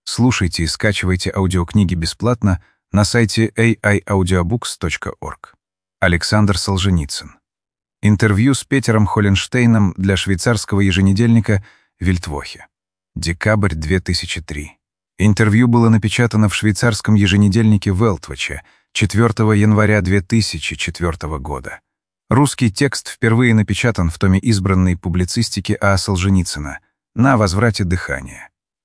Слушайте и скачивайте аудиокниги бесплатно на сайте aiaudiobooks.org. Александр Солженицын. Интервью с Петером Холленштейном для швейцарского еженедельника «Вельтвохе». Декабрь 2003. Интервью было напечатано в швейцарском еженедельнике «Велтвоче» 4 января 2004 года. Русский текст впервые напечатан в томе избранной публицистики А. Солженицына «На возврате дыхания».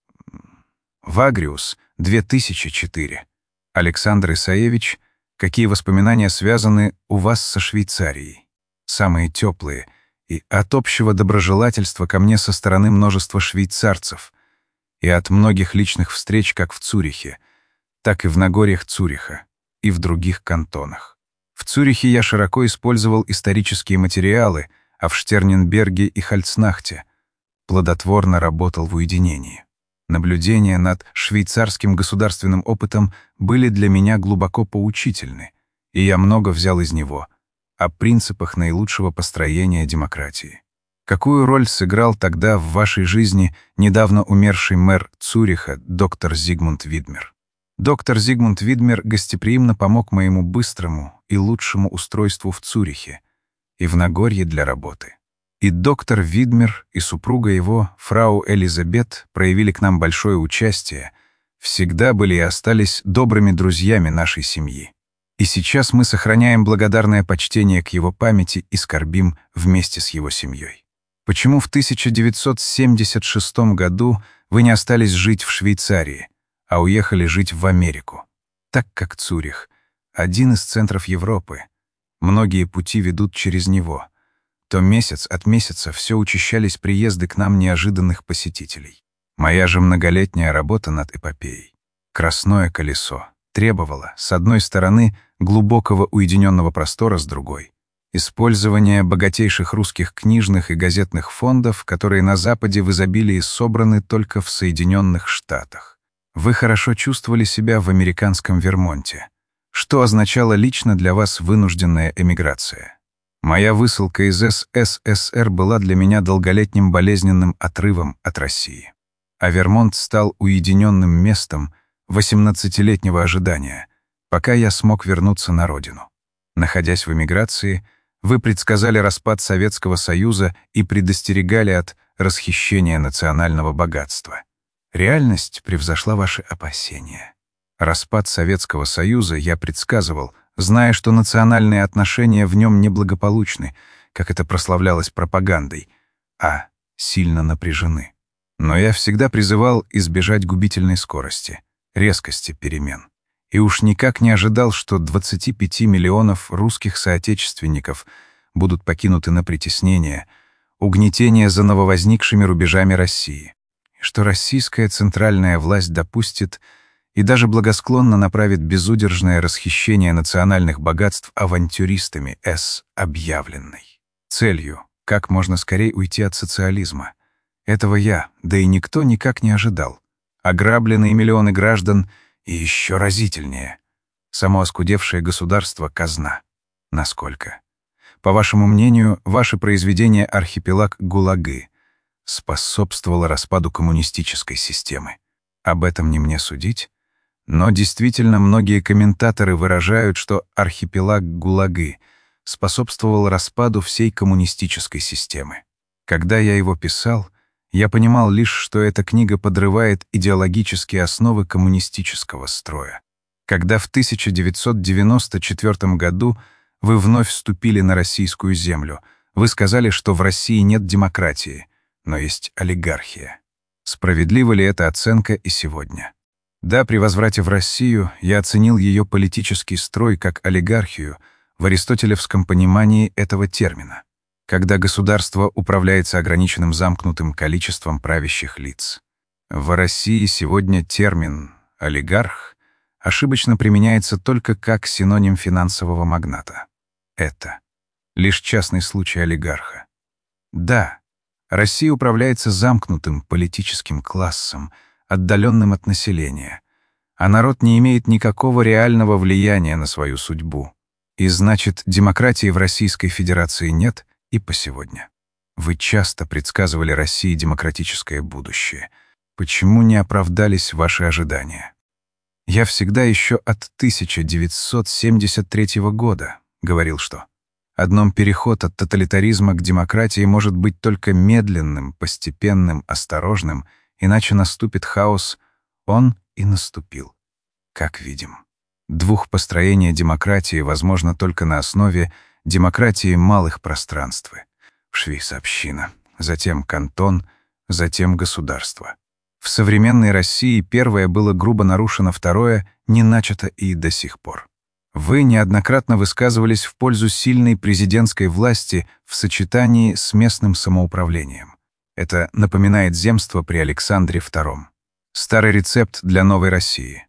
Вагриус, 2004. Александр Исаевич. Какие воспоминания связаны у вас со Швейцарией? Самые теплые и от общего доброжелательства ко мне со стороны множества швейцарцев и от многих личных встреч как в Цюрихе, так и в Нагорьях Цюриха и в других кантонах. В Цюрихе я широко использовал исторические материалы, а в Штерненберге и Хальцнахте плодотворно работал в уединении. Наблюдения над швейцарским государственным опытом были для меня глубоко поучительны, и я много взял из него о принципах наилучшего построения демократии. Какую роль сыграл тогда в вашей жизни недавно умерший мэр Цюриха доктор Зигмунд Видмер? Доктор Зигмунд Видмер гостеприимно помог моему быстрому и лучшему устройству в Цюрихе и в Нагорье для работы. И доктор Видмер, и супруга его, фрау Элизабет, проявили к нам большое участие, всегда были и остались добрыми друзьями нашей семьи. И сейчас мы сохраняем благодарное почтение к его памяти и скорбим вместе с его семьей. Почему в 1976 году вы не остались жить в Швейцарии, а уехали жить в Америку? Так как Цюрих — один из центров Европы, многие пути ведут через него, то месяц от месяца все учащались приезды к нам неожиданных посетителей. Моя же многолетняя работа над эпопеей «Красное колесо» требовала, с одной стороны, глубокого уединенного простора, с другой — использования богатейших русских книжных и газетных фондов, которые на Западе в изобилии собраны только в Соединенных Штатах. Вы хорошо чувствовали себя в американском Вермонте. Что означала лично для вас вынужденная эмиграция? Моя высылка из СССР была для меня долголетним болезненным отрывом от России. А Вермонт стал уединенным местом 18-летнего ожидания, пока я смог вернуться на родину. Находясь в эмиграции, вы предсказали распад Советского Союза и предостерегали от расхищения национального богатства. Реальность превзошла ваши опасения. Распад Советского Союза я предсказывал, зная, что национальные отношения в нем неблагополучны, как это прославлялось пропагандой, а сильно напряжены. Но я всегда призывал избежать губительной скорости, резкости перемен. И уж никак не ожидал, что 25 миллионов русских соотечественников будут покинуты на притеснение, угнетение за нововозникшими рубежами России, и что российская центральная власть допустит и даже благосклонно направит безудержное расхищение национальных богатств авантюристами объявленной целью как можно скорее уйти от социализма. Этого я, да и никто никак не ожидал. Ограбленные миллионы граждан и еще разительнее. Само оскудевшее государство — казна. Насколько? По вашему мнению, ваше произведение «Архипелаг ГУЛАГы» способствовало распаду коммунистической системы. Об этом не мне судить. Но действительно многие комментаторы выражают, что «Архипелаг ГУЛАГы» способствовал распаду всей коммунистической системы. Когда я его писал, я понимал лишь, что эта книга подрывает идеологические основы коммунистического строя. Когда в 1994 году вы вновь вступили на российскую землю, вы сказали, что в России нет демократии, но есть олигархия. Справедлива ли эта оценка и сегодня? Да, при возврате в Россию я оценил ее политический строй как олигархию в аристотелевском понимании этого термина, когда государство управляется ограниченным замкнутым количеством правящих лиц. В России сегодня термин «олигарх» ошибочно применяется только как синоним финансового магната. Это лишь частный случай олигарха. Да, Россия управляется замкнутым политическим классом, отдаленным от населения, а народ не имеет никакого реального влияния на свою судьбу. И значит, демократии в Российской Федерации нет и по сегодня. Вы часто предсказывали России демократическое будущее. Почему не оправдались ваши ожидания? Я всегда еще от 1973 года говорил, что одном переход от тоталитаризма к демократии может быть только медленным, постепенным, осторожным, иначе наступит хаос. Он и наступил, как видим. Двухпостроение демократии возможно только на основе демократии малых пространств. Швейц-община, затем кантон, затем государство. В современной России первое было грубо нарушено, второе не начато и до сих пор. Вы неоднократно высказывались в пользу сильной президентской власти в сочетании с местным самоуправлением. Это напоминает земство при Александре II. Старый рецепт для новой России.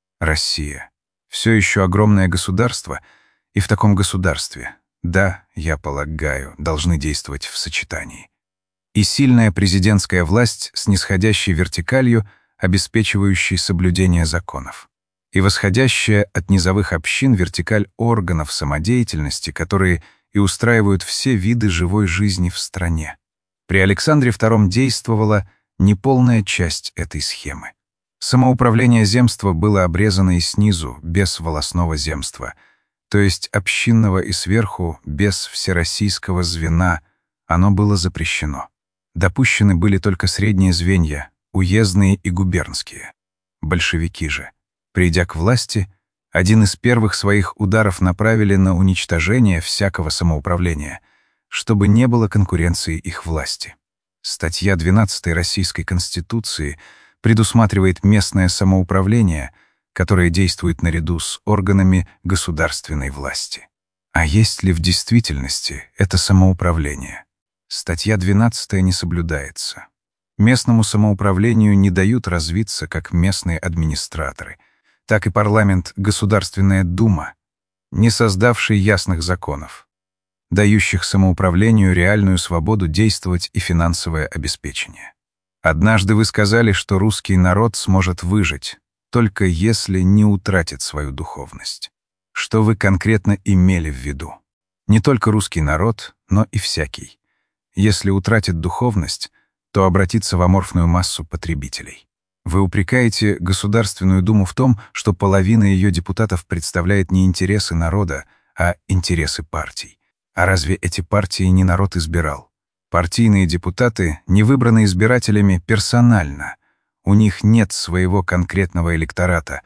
Россия. Все еще огромное государство, и в таком государстве, да, я полагаю, должны действовать в сочетании. И сильная президентская власть с нисходящей вертикалью, обеспечивающей соблюдение законов. И восходящая от низовых общин вертикаль органов самодеятельности, которые и устраивают все виды живой жизни в стране. При Александре II действовала неполная часть этой схемы. Самоуправление земства было обрезано и снизу, без волостного земства, то есть общинного, и сверху, без всероссийского звена, оно было запрещено. Допущены были только средние звенья, уездные и губернские. Большевики же, придя к власти, один из первых своих ударов направили на уничтожение всякого самоуправления, чтобы не было конкуренции их власти. Статья 12 Российской Конституции предусматривает местное самоуправление, которое действует наряду с органами государственной власти. А есть ли в действительности это самоуправление? Статья 12 не соблюдается. Местному самоуправлению не дают развиться как местные администраторы, так и парламент, Государственная Дума, не создавший ясных законов, дающих самоуправлению реальную свободу действовать и финансовое обеспечение. Однажды вы сказали, что русский народ сможет выжить, только если не утратит свою духовность. Что вы конкретно имели в виду? Не только русский народ, но и всякий. Если утратит духовность, то обратится в аморфную массу потребителей. Вы упрекаете Государственную Думу в том, что половина ее депутатов представляет не интересы народа, а интересы партий. А разве эти партии не народ избирал? Партийные депутаты не выбраны избирателями персонально. У них нет своего конкретного электората.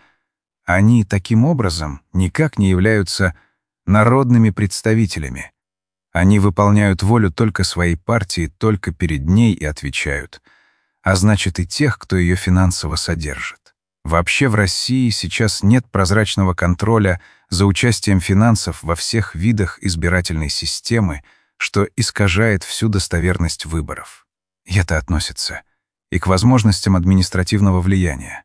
Они таким образом никак не являются народными представителями. Они выполняют волю только своей партии, только перед ней и отвечают. А значит, и тех, кто ее финансово содержит. Вообще в России сейчас нет прозрачного контроля за участием финансов во всех видах избирательной системы, что искажает всю достоверность выборов. И это относится и к возможностям административного влияния.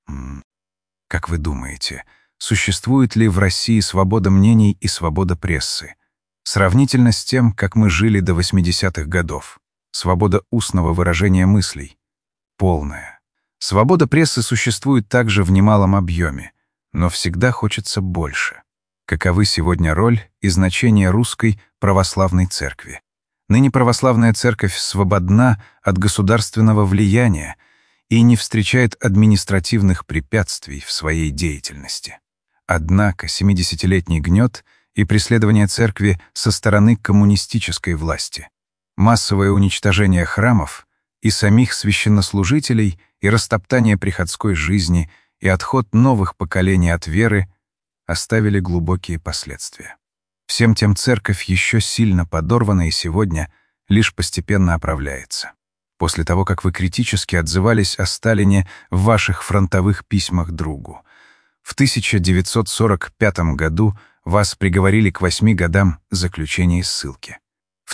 Как вы думаете, существует ли в России свобода мнений и свобода прессы? Сравнительно с тем, как мы жили до 80-х годов. Свобода устного выражения мыслей. Полная. Свобода прессы существует также в немалом объеме, но всегда хочется больше. Каковы сегодня роль и значение русской православной церкви? Ныне православная церковь свободна от государственного влияния и не встречает административных препятствий в своей деятельности. Однако 70-летний гнет и преследование церкви со стороны коммунистической власти, массовое уничтожение храмов и самих священнослужителей и растоптание приходской жизни и отход новых поколений от веры оставили глубокие последствия. Всем тем церковь еще сильно подорвана и сегодня лишь постепенно оправляется. После того, как вы критически отзывались о Сталине в ваших фронтовых письмах другу, в 1945 году вас приговорили к 8 годам заключения и ссылки. В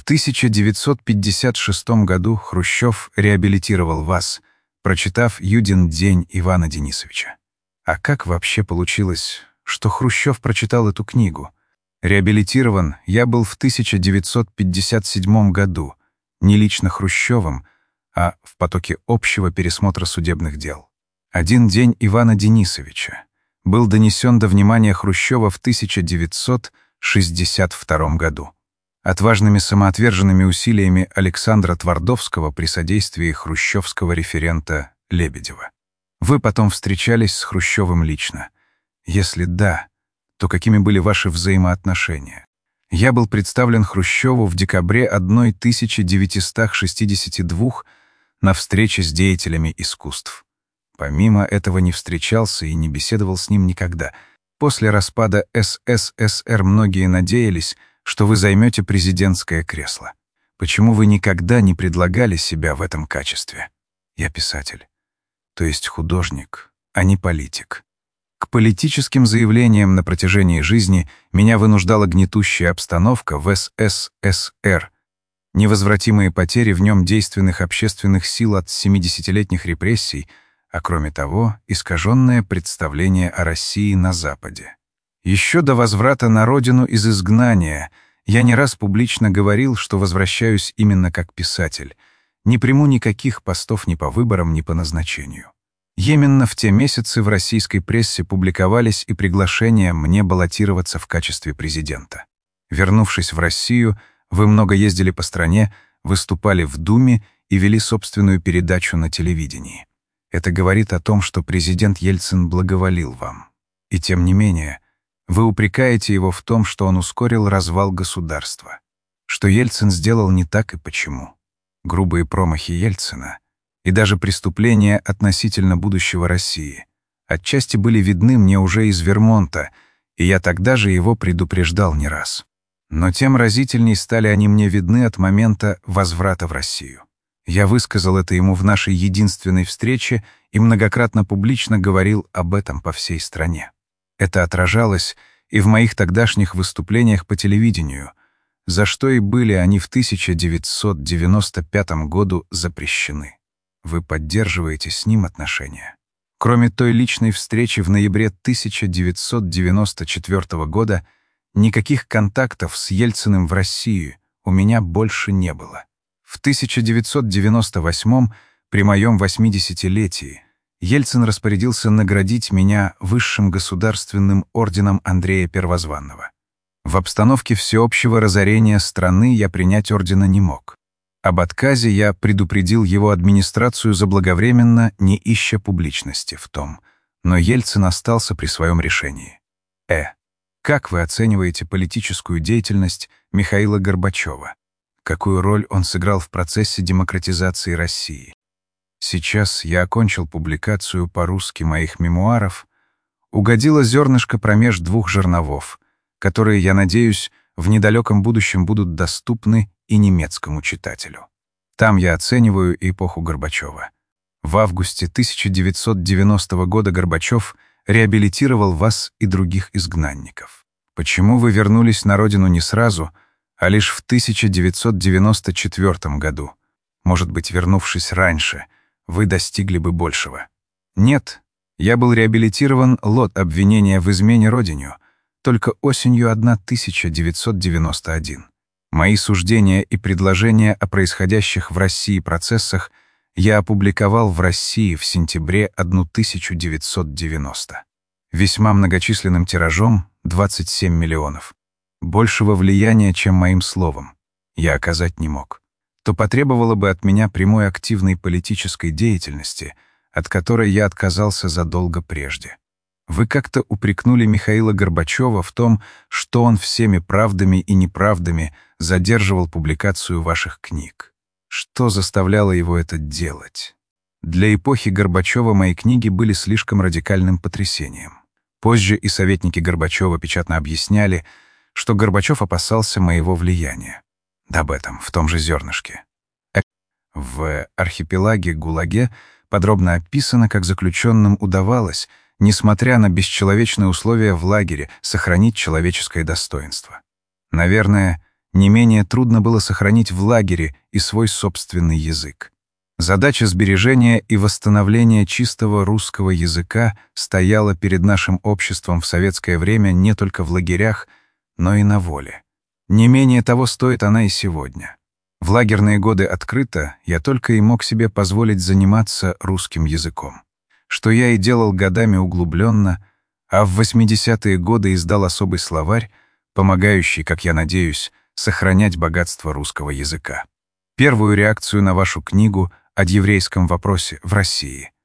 1956 году Хрущев реабилитировал вас, прочитав «Юдин день» Ивана Денисовича. А как вообще получилось, что Хрущев прочитал эту книгу? Реабилитирован я был в 1957 году, не лично Хрущевым, а в потоке общего пересмотра судебных дел. «Один день» Ивана Денисовича был донесен до внимания Хрущева в 1962 году. Отважными самоотверженными усилиями Александра Твардовского при содействии хрущевского референта Лебедева. Вы потом встречались с Хрущевым лично? Если да, то какими были ваши взаимоотношения? Я был представлен Хрущеву в декабре 1962 на встрече с деятелями искусств. Помимо этого не встречался и не беседовал с ним никогда. После распада СССР многие надеялись, что вы займете президентское кресло. Почему вы никогда не предлагали себя в этом качестве? Я писатель, то есть художник, а не политик. К политическим заявлениям на протяжении жизни меня вынуждала гнетущая обстановка в СССР, невозвратимые потери в нем действенных общественных сил от 70-летних репрессий, а кроме того, искаженное представление о России на Западе. Еще до возврата на родину из изгнания я не раз публично говорил, что возвращаюсь именно как писатель, не приму никаких постов ни по выборам, ни по назначению. Именно в те месяцы в российской прессе публиковались и приглашения мне баллотироваться в качестве президента. Вернувшись в Россию, вы много ездили по стране, выступали в Думе и вели собственную передачу на телевидении. Это говорит о том, что президент Ельцин благоволил вам. И тем не менее, вы упрекаете его в том, что он ускорил развал государства. Что Ельцин сделал не так и почему. Грубые промахи Ельцина и даже преступления относительно будущего России отчасти были видны мне уже из Вермонта, и я тогда же его предупреждал не раз. Но тем разительней стали они мне видны от момента возврата в Россию. Я высказал это ему в нашей единственной встрече и многократно публично говорил об этом по всей стране. Это отражалось и в моих тогдашних выступлениях по телевидению, за что и были они в 1995 году запрещены. Вы поддерживаете с ним отношения. Кроме той личной встречи в ноябре 1994 года, никаких контактов с Ельциным в России у меня больше не было. В 1998 при моем 80-летии, Ельцин распорядился наградить меня высшим государственным орденом Андрея Первозванного. В обстановке всеобщего разорения страны я принять ордена не мог. Об отказе я предупредил его администрацию заблаговременно, не ища публичности в том, но Ельцин остался при своем решении. Как вы оцениваете политическую деятельность Михаила Горбачева? Какую роль он сыграл в процессе демократизации России? Сейчас я окончил публикацию по-русски моих мемуаров, угодило зернышко промеж двух жерновов, которые, я надеюсь, в недалеком будущем будут доступны и немецкому читателю. Там я оцениваю эпоху Горбачева. В августе 1990 года Горбачев реабилитировал вас и других изгнанников. Почему вы вернулись на родину не сразу, а лишь в 1994 году? Может быть, вернувшись раньше, вы достигли бы большего. Нет, я был реабилитирован лот обвинения в измене родине только осенью 1991. Мои суждения и предложения о происходящих в России процессах я опубликовал в России в сентябре 1990. Весьма многочисленным тиражом 27 миллионов. Большего влияния, чем моим словом, я оказать не мог. То потребовало бы от меня прямой активной политической деятельности, от которой я отказался задолго прежде. Вы как-то упрекнули Михаила Горбачева в том, что он всеми правдами и неправдами задерживал публикацию ваших книг. Что заставляло его это делать? Для эпохи Горбачева мои книги были слишком радикальным потрясением. Позже и советники Горбачева печатно объясняли, что Горбачев опасался моего влияния. Об этом в том же зернышке. В «Архипелаге ГУЛАГе» подробно описано, как заключенным удавалось, несмотря на бесчеловечные условия в лагере, сохранить человеческое достоинство. Наверное, не менее трудно было сохранить в лагере и свой собственный язык. Задача сбережения и восстановления чистого русского языка стояла перед нашим обществом в советское время не только в лагерях, но и на воле. Не менее того стоит она и сегодня. В лагерные годы открыто я только и мог себе позволить заниматься русским языком, что я и делал годами углубленно, а в 80-е годы издал особый словарь, помогающий, как я надеюсь, сохранять богатство русского языка. Первую реакцию на вашу книгу о еврейском вопросе в России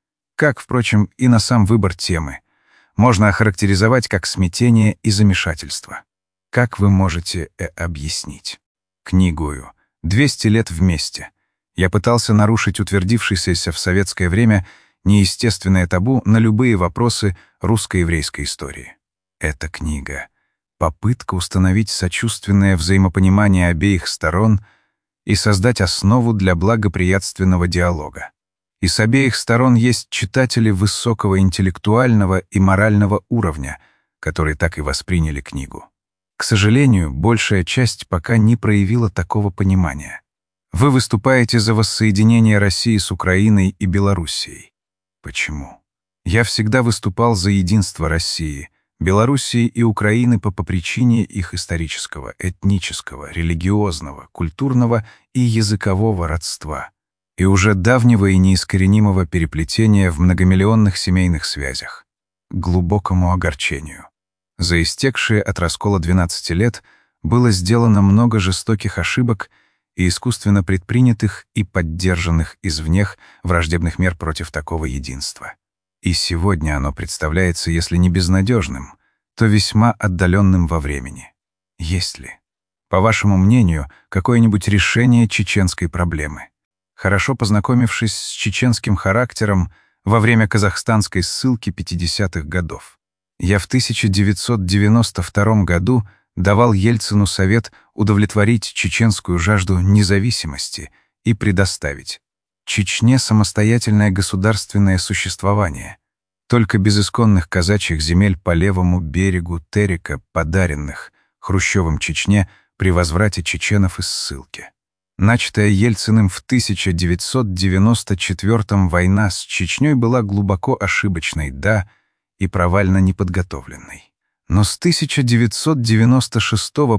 как, впрочем, и на сам выбор темы, можно охарактеризовать как смятение и замешательство. Как вы можете объяснить? Книгою «200 лет вместе» я пытался нарушить утвердившееся в советское время неестественное табу на любые вопросы русско-еврейской истории. Эта книга — попытка установить сочувственное взаимопонимание обеих сторон и создать основу для благоприятственного диалога. И с обеих сторон есть читатели высокого интеллектуального и морального уровня, которые так и восприняли книгу. К сожалению, большая часть пока не проявила такого понимания. Вы выступаете за воссоединение России с Украиной и Белоруссией. Почему? Я всегда выступал за единство России, Белоруссии и Украины по причине их исторического, этнического, религиозного, культурного и языкового родства и уже давнего и неискоренимого переплетения в многомиллионных семейных связях, к глубокому огорчению. За истекшие от раскола 12 лет было сделано много жестоких ошибок и искусственно предпринятых и поддержанных извне враждебных мер против такого единства. И сегодня оно представляется, если не безнадежным, то весьма отдаленным во времени. Есть ли, по вашему мнению, какое-нибудь решение чеченской проблемы? Хорошо познакомившись с чеченским характером во время казахстанской ссылки 50-х годов, я в 1992 году давал Ельцину совет удовлетворить чеченскую жажду независимости и предоставить Чечне самостоятельное государственное существование, только без исконных казачьих земель по левому берегу Терека, подаренных Хрущевым Чечне при возврате чеченов из ссылки. Начатая Ельциным в 1994 война с Чечней была глубоко ошибочной, да, и провально неподготовленной. Но с 1996 по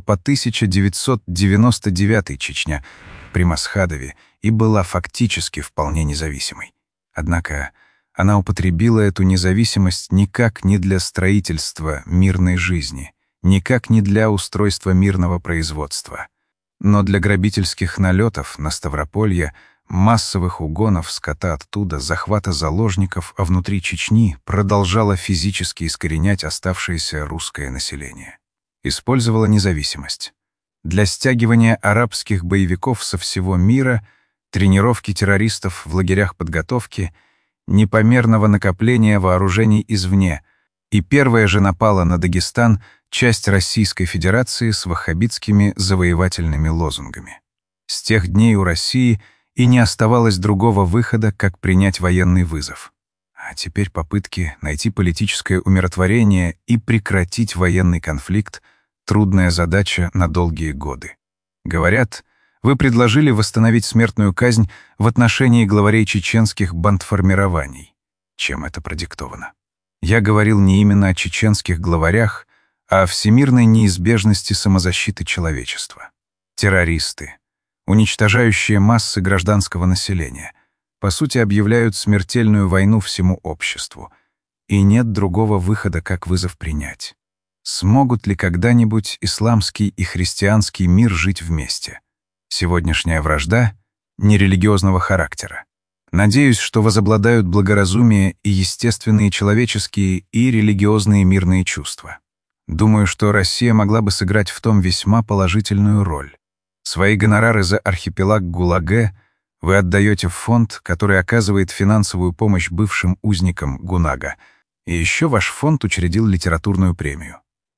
1999 Чечня при Масхадове и была фактически вполне независимой. Однако она употребила эту независимость никак не для строительства мирной жизни, никак не для устройства мирного производства, но для грабительских налетов на Ставрополье, массовых угонов скота оттуда, захвата заложников, а внутри Чечни продолжала физически искоренять оставшееся русское население. Использовала независимость для стягивания арабских боевиков со всего мира, тренировки террористов в лагерях подготовки, непомерного накопления вооружений извне, и первая же напала на Дагестан часть Российской Федерации с ваххабитскими завоевательными лозунгами. С тех дней у России и не оставалось другого выхода, как принять военный вызов. А теперь попытки найти политическое умиротворение и прекратить военный конфликт — трудная задача на долгие годы. Говорят, вы предложили восстановить смертную казнь в отношении главарей чеченских бандформирований. Чем это продиктовано? Я говорил не именно о чеченских главарях, а о всемирной неизбежности самозащиты человечества. Террористы, уничтожающие массы гражданского населения, по сути объявляют смертельную войну всему обществу, и нет другого выхода, как вызов принять. Смогут ли когда-нибудь исламский и христианский мир жить вместе? Сегодняшняя вражда нерелигиозного характера. Надеюсь, что возобладают благоразумие и естественные человеческие и религиозные мирные чувства. Думаю, что Россия могла бы сыграть в том весьма положительную роль. Свои гонорары за архипелаг ГУЛАГе вы отдаете в фонд, который оказывает финансовую помощь бывшим узникам ГУНАГа, и еще ваш фонд учредил литературную премию.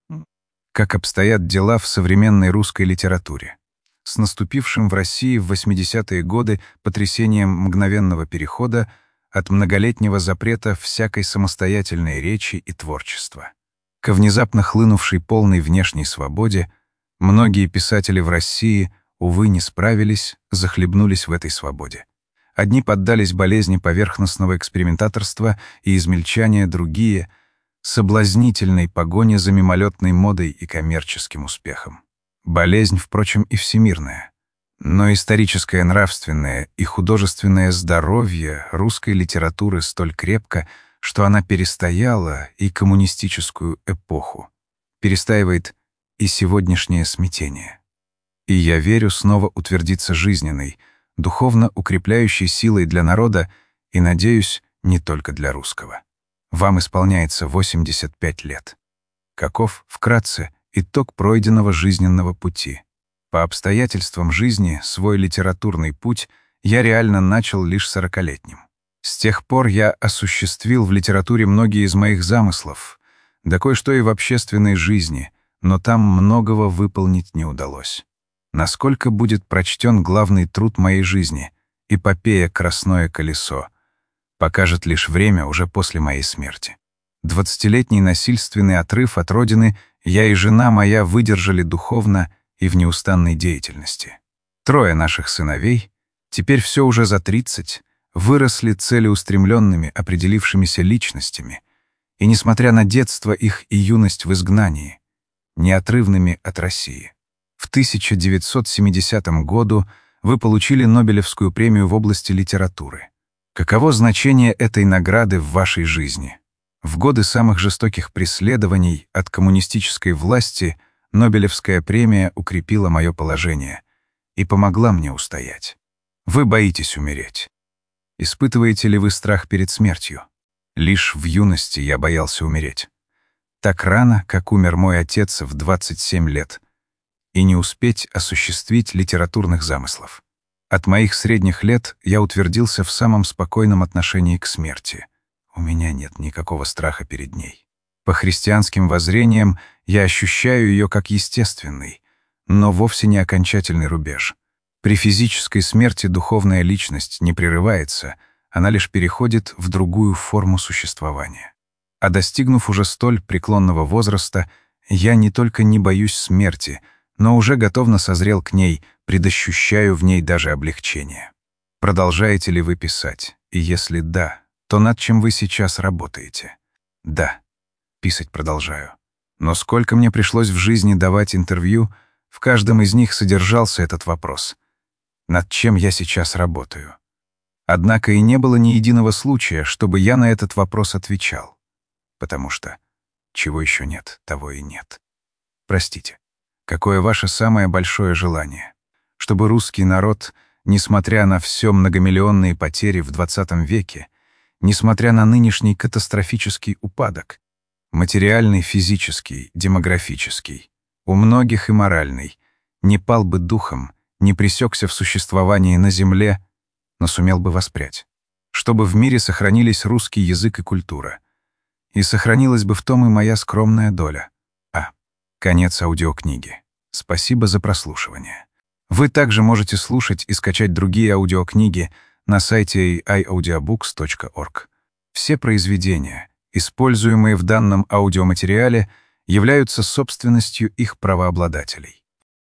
Как обстоят дела в современной русской литературе? С наступившим в России в 80-е годы потрясением мгновенного перехода от многолетнего запрета всякой самостоятельной речи и творчества ко внезапно хлынувшей полной внешней свободе, многие писатели в России, увы, не справились, захлебнулись в этой свободе. Одни поддались болезни поверхностного экспериментаторства и измельчания, другие — соблазнительной погоне за мимолетной модой и коммерческим успехом. Болезнь, впрочем, и всемирная. Но историческое, нравственное и художественное здоровье русской литературы столь крепко, что она перестояла и коммунистическую эпоху, перестаивает и сегодняшнее смятение. И я верю снова утвердиться жизненной, духовно укрепляющей силой для народа и, надеюсь, не только для русского. Вам исполняется 85 лет. Каков, вкратце, итог пройденного жизненного пути? По обстоятельствам жизни свой литературный путь я реально начал лишь 40-летним. С тех пор я осуществил в литературе многие из моих замыслов, да кое-что и в общественной жизни, но там многого выполнить не удалось. Насколько будет прочтен главный труд моей жизни — эпопея «Красное колесо», покажет лишь время уже после моей смерти. 20-летний насильственный отрыв от родины я и жена моя выдержали духовно и в неустанной деятельности. 3 наших сыновей, теперь все уже за 30, выросли целеустремленными, определившимися личностями, и, несмотря на детство их и юность в изгнании, неотрывными от России. В 1970 году вы получили Нобелевскую премию в области литературы. Каково значение этой награды в вашей жизни? В годы самых жестоких преследований от коммунистической власти Нобелевская премия укрепила мое положение и помогла мне устоять. Вы боитесь умереть. Испытываете ли вы страх перед смертью? Лишь в юности я боялся умереть. Так рано, как умер мой отец в 27 лет, и не успеть осуществить литературных замыслов. От моих средних лет я утвердился в самом спокойном отношении к смерти. У меня нет никакого страха перед ней. По христианским воззрениям я ощущаю ее как естественный, но вовсе не окончательный рубеж. При физической смерти духовная личность не прерывается, она лишь переходит в другую форму существования. А достигнув уже столь преклонного возраста, я не только не боюсь смерти, но уже готовно созрел к ней, предощущаю в ней даже облегчение. Продолжаете ли вы писать? И если да, то над чем вы сейчас работаете? Да, писать продолжаю. Но сколько мне пришлось в жизни давать интервью, в каждом из них содержался этот вопрос. Над чем я сейчас работаю? Однако и не было ни единого случая, чтобы я на этот вопрос отвечал. Потому что чего еще нет, того и нет. Простите. Какое ваше самое большое желание? Чтобы русский народ, несмотря на все многомиллионные потери в 20 веке, несмотря на нынешний катастрофический упадок, материальный, физический, демографический, у многих и моральный, не пал бы духом, не пресекся в существовании на земле, но сумел бы воспрять. Чтобы в мире сохранились русский язык и культура. И сохранилась бы в том и моя скромная доля. Конец аудиокниги. Спасибо за прослушивание. Вы также можете слушать и скачать другие аудиокниги на сайте iaudiobooks.org. Все произведения, используемые в данном аудиоматериале, являются собственностью их правообладателей.